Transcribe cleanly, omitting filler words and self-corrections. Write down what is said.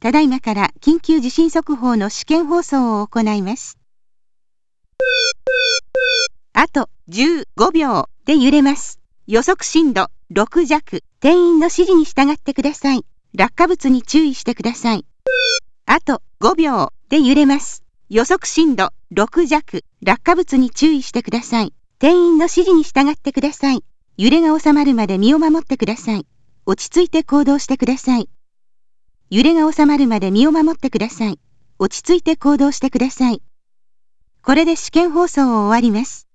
ただいまから緊急地震速報の試験放送を行います。あと15秒で揺れます。予測震度6弱。店員の指示に従ってください。落下物に注意してください。あと5秒で揺れます。予測震度6弱。落下物に注意してください。店員の指示に従ってください。揺れが収まるまで身を守ってください。落ち着いて行動してください。揺れが収まるまで身を守ってください。落ち着いて行動してください。これで試験放送を終わります。